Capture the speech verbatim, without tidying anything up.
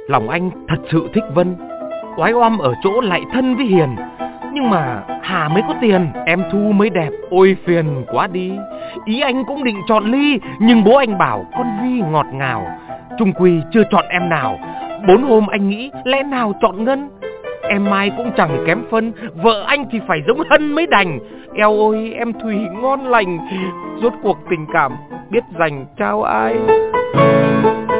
Lòng anh thật sự thích Vân. Oái oăm ở chỗ lại thân với Hiền. Nhưng mà Hà mới có tiền, em Thu mới đẹp. Ôi phiền quá đi. Ý anh cũng định chọn Ly, nhưng bố anh bảo con Vi ngọt ngào. Chung quy chưa chọn em nào. Bốn hôm anh nghĩ lẽ nào chọn Ngân. Em Mai cũng chẳng kém phân. Vợ anh thì phải giống Hân mới đành. Eo ôi em Thùy ngon lành. Rốt cuộc tình cảm biết dành trao ai.